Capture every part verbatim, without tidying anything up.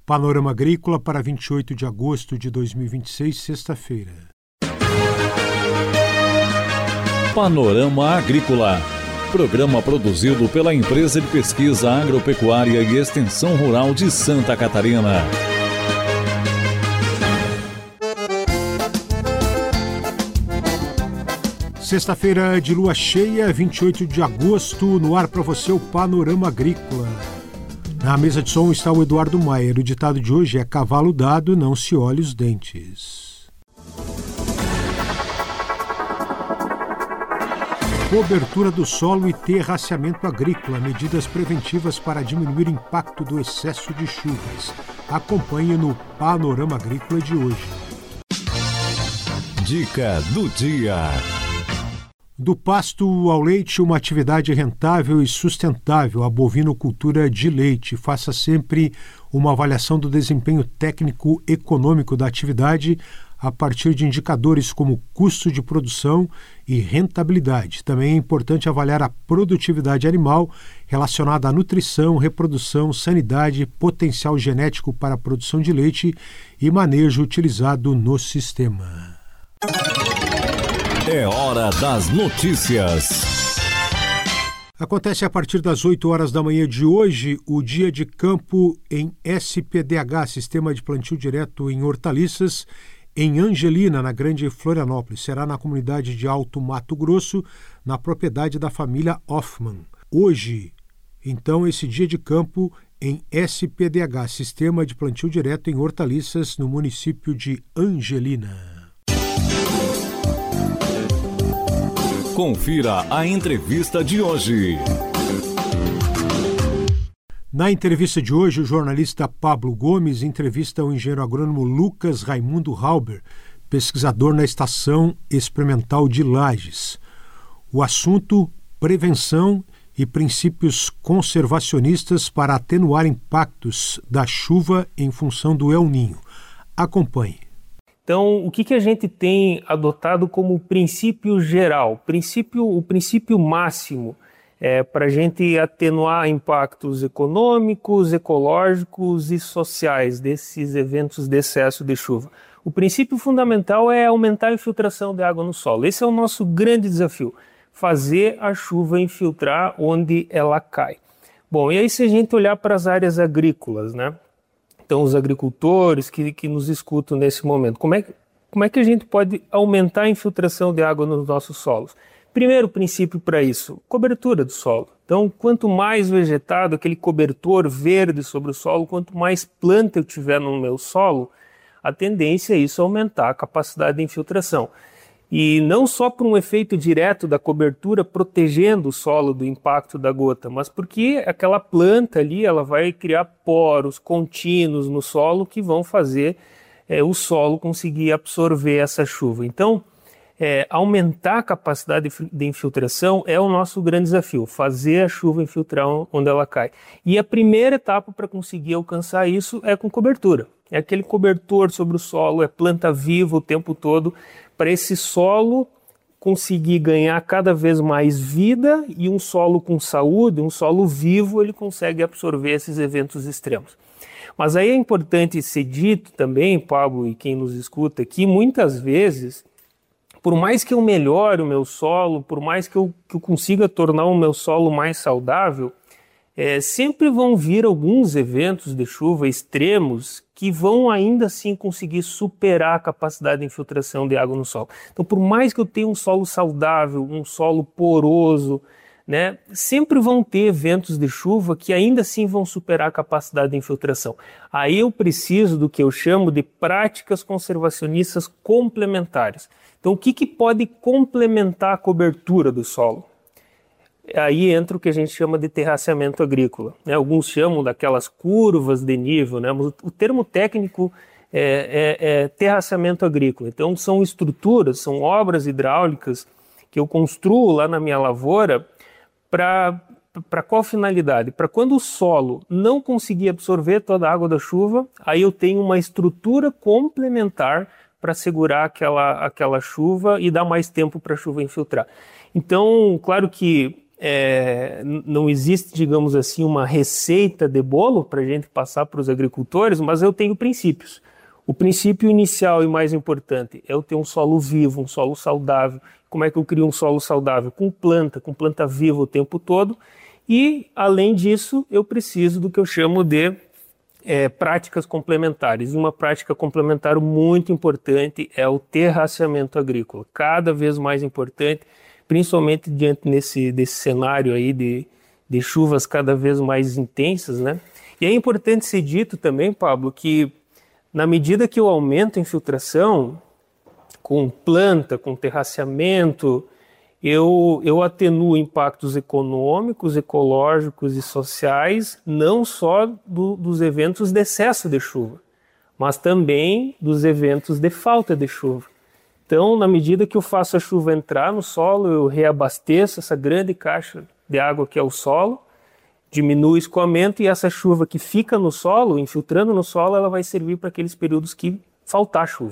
Panorama Agrícola para vinte e oito de agosto de dois mil e vinte e seis, sexta-feira. Panorama Agrícola. Programa produzido pela Empresa de Pesquisa Agropecuária e Extensão Rural de Santa Catarina. Sexta-feira de lua cheia, vinte e oito de agosto, no ar para você o Panorama Agrícola. Na mesa de som está o Eduardo Maier. O ditado de hoje é: cavalo dado, não se olhe os dentes. Cobertura do solo e terraceamento agrícola, medidas preventivas para diminuir o impacto do excesso de chuvas. Acompanhe no Panorama Agrícola de hoje. Dica do dia. Do pasto ao leite, uma atividade rentável e sustentável, a bovinocultura de leite. Faça sempre uma avaliação do desempenho técnico-econômico da atividade a partir de indicadores como custo de produção e rentabilidade. Também é importante avaliar a produtividade animal relacionada à nutrição, reprodução, sanidade, potencial genético para a produção de leite e manejo utilizado no sistema. É hora das notícias. Acontece a partir das oito horas da manhã de hoje o dia de campo em S P D H, Sistema de Plantio Direto em Hortaliças, em Angelina, na Grande Florianópolis. Será na comunidade de Alto Mato Grosso, na propriedade da família Hoffman. Hoje, então, esse dia de campo em S P D H, Sistema de Plantio Direto em Hortaliças, no município de Angelina. Confira a entrevista de hoje. Na entrevista de hoje, o jornalista Pablo Gomes entrevista o engenheiro agrônomo Lucas Raimundo Halber, pesquisador na Estação Experimental de Lages. O assunto: prevenção e princípios conservacionistas para atenuar impactos da chuva em função do El Niño. Acompanhe. Então, o que, que a gente tem adotado como princípio geral, princípio, o princípio máximo é, para a gente atenuar impactos econômicos, ecológicos e sociais desses eventos de excesso de chuva? O princípio fundamental é aumentar a infiltração de água no solo. Esse é o nosso grande desafio, fazer a chuva infiltrar onde ela cai. Bom, e aí se a gente olhar para as áreas agrícolas, né? Então, os agricultores que, que nos escutam nesse momento, como é, como é que a gente pode aumentar a infiltração de água nos nossos solos? Primeiro princípio para isso, cobertura do solo. Então, quanto mais vegetado, aquele cobertor verde sobre o solo, quanto mais planta eu tiver no meu solo, a tendência é isso aumentar a capacidade de infiltração. E não só por um efeito direto da cobertura protegendo o solo do impacto da gota, mas porque aquela planta ali ela vai criar poros contínuos no solo que vão fazer é, o solo conseguir absorver essa chuva. Então, é, aumentar a capacidade de infiltração é o nosso grande desafio, fazer a chuva infiltrar onde ela cai. E a primeira etapa para conseguir alcançar isso é com cobertura. É aquele cobertor sobre o solo, é planta viva o tempo todo, para esse solo conseguir ganhar cada vez mais vida, e um solo com saúde, um solo vivo, ele consegue absorver esses eventos extremos. Mas aí é importante ser dito também, Pablo, e quem nos escuta aqui, muitas vezes, por mais que eu melhore o meu solo, por mais que eu, que eu consiga tornar o meu solo mais saudável, é, sempre vão vir alguns eventos de chuva extremos que vão ainda assim conseguir superar a capacidade de infiltração de água no solo. Então, por mais que eu tenha um solo saudável, um solo poroso, né, sempre vão ter eventos de chuva que ainda assim vão superar a capacidade de infiltração. Aí eu preciso do que eu chamo de práticas conservacionistas complementares. Então, o que, que pode complementar a cobertura do solo? Aí entra o que a gente chama de terraceamento agrícola, né? Alguns chamam daquelas curvas de nível, né? Mas o termo técnico é, é, é terraceamento agrícola. Então são estruturas, são obras hidráulicas que eu construo lá na minha lavoura para para qual finalidade? Para quando o solo não conseguir absorver toda a água da chuva, aí eu tenho uma estrutura complementar para segurar aquela, aquela chuva e dar mais tempo para a chuva infiltrar. Então, claro que é, não existe, digamos assim, uma receita de bolo para a gente passar para os agricultores, mas eu tenho princípios. O princípio inicial e mais importante é eu ter um solo vivo, um solo saudável. Como é que eu crio um solo saudável? Com planta, com planta viva o tempo todo. E, além disso, eu preciso do que eu chamo de é, práticas complementares. Uma prática complementar muito importante é o terraceamento agrícola, cada vez mais importante, principalmente diante nesse, desse cenário aí de, de chuvas cada vez mais intensas, né? E é importante ser dito também, Pablo, que na medida que eu aumento a infiltração, com planta, com terraceamento, eu, eu atenuo impactos econômicos, ecológicos e sociais, não só do, dos eventos de excesso de chuva, mas também dos eventos de falta de chuva. Então, na medida que eu faço a chuva entrar no solo, eu reabasteço essa grande caixa de água que é o solo, diminui o escoamento e essa chuva que fica no solo, infiltrando no solo, ela vai servir para aqueles períodos que faltar chuva.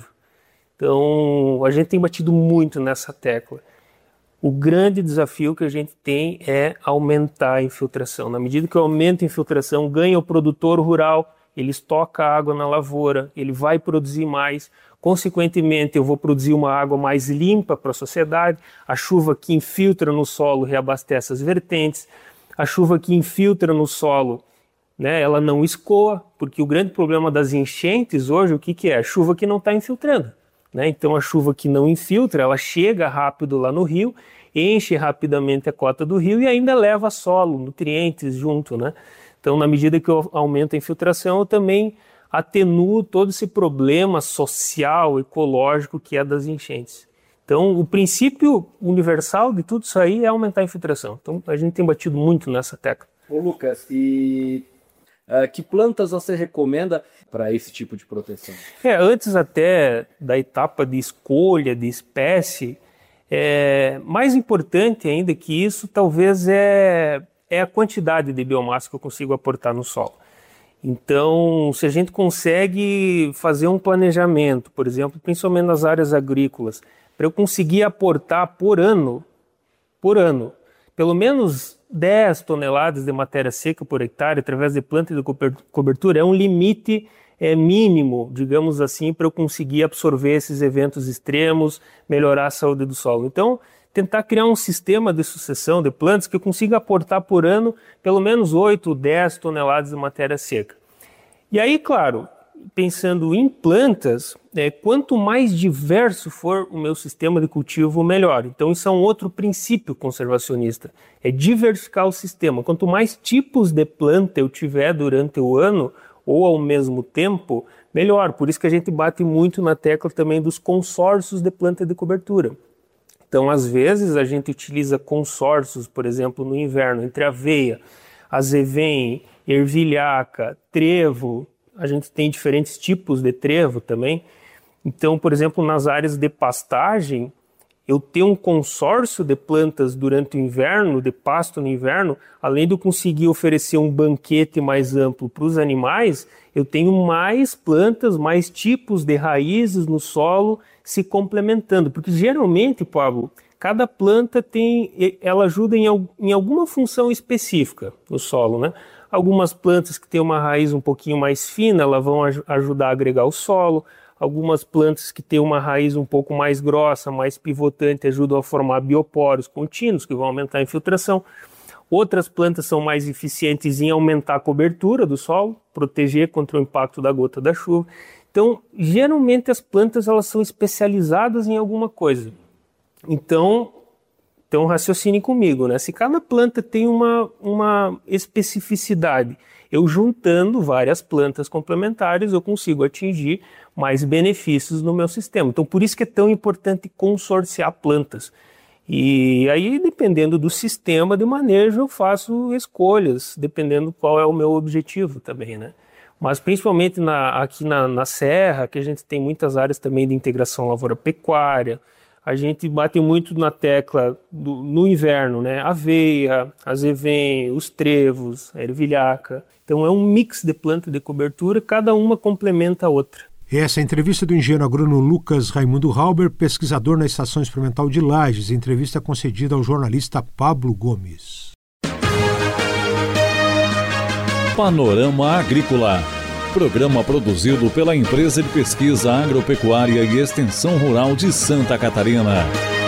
Então, a gente tem batido muito nessa tecla. O grande desafio que a gente tem é aumentar a infiltração. Na medida que eu aumento a infiltração, ganha o produtor rural, ele estoca a água na lavoura, ele vai produzir mais, consequentemente eu vou produzir uma água mais limpa para a sociedade, a chuva que infiltra no solo reabastece as vertentes, a chuva que infiltra no solo, né, ela não escoa, porque o grande problema das enchentes hoje, o que, que é? A chuva que não está infiltrando. Né? Então a chuva que não infiltra, ela chega rápido lá no rio, enche rapidamente a cota do rio e ainda leva solo, nutrientes junto. Né? Então, na medida que eu aumento a infiltração, eu também atenuo todo esse problema social, ecológico que é das enchentes. Então, o princípio universal de tudo isso aí é aumentar a infiltração. Então, a gente tem batido muito nessa tecla. Ô Lucas, e uh, que plantas você recomenda para esse tipo de proteção? É, antes até da etapa de escolha de espécie, é, mais importante ainda que isso, talvez, é, é a quantidade de biomassa que eu consigo aportar no solo. Então, se a gente consegue fazer um planejamento, por exemplo, principalmente nas áreas agrícolas, para eu conseguir aportar por ano, por ano, pelo menos dez toneladas de matéria seca por hectare através de planta de cobertura, é um limite é, mínimo, digamos assim, para eu conseguir absorver esses eventos extremos, melhorar a saúde do solo. Então, tentar criar um sistema de sucessão de plantas que eu consiga aportar por ano pelo menos oito, dez toneladas de matéria seca. E aí, claro, pensando em plantas, é, quanto mais diverso for o meu sistema de cultivo, melhor. Então isso é um outro princípio conservacionista, é diversificar o sistema. Quanto mais tipos de planta eu tiver durante o ano ou ao mesmo tempo, melhor. Por isso que a gente bate muito na tecla também dos consórcios de planta de cobertura. Então, às vezes, a gente utiliza consórcios, por exemplo, no inverno, entre aveia, azevém, ervilhaca, trevo. A gente tem diferentes tipos de trevo também. Então, por exemplo, nas áreas de pastagem, eu ter um consórcio de plantas durante o inverno, de pasto no inverno, além de eu conseguir oferecer um banquete mais amplo para os animais, eu tenho mais plantas, mais tipos de raízes no solo se complementando. Porque geralmente, Pablo, cada planta tem, ela ajuda em, em alguma função específica no solo, né? Algumas plantas que têm uma raiz um pouquinho mais fina, elas vão aj- ajudar a agregar o solo. Algumas plantas que têm uma raiz um pouco mais grossa, mais pivotante, ajudam a formar bioporos contínuos, que vão aumentar a infiltração. Outras plantas são mais eficientes em aumentar a cobertura do solo, proteger contra o impacto da gota da chuva. Então, geralmente as plantas elas são especializadas em alguma coisa. Então, então raciocine comigo, né? Se cada planta tem uma, uma especificidade, eu juntando várias plantas complementares, eu consigo atingir mais benefícios no meu sistema. Então, por isso que é tão importante consorciar plantas. E aí, dependendo do sistema de manejo, eu faço escolhas, dependendo qual é o meu objetivo também, né? Mas principalmente na, aqui na, na Serra, que a gente tem muitas áreas também de integração lavoura-pecuária, a gente bate muito na tecla do, no inverno, né? Aveia, azevém, os trevos, a ervilhaca. Então é um mix de planta de cobertura, cada uma complementa a outra. Essa é a entrevista do engenheiro agrônomo Lucas Raimundo Halber, pesquisador na Estação Experimental de Lages, entrevista concedida ao jornalista Pablo Gomes. Panorama Agrícola, programa produzido pela Empresa de Pesquisa Agropecuária e Extensão Rural de Santa Catarina.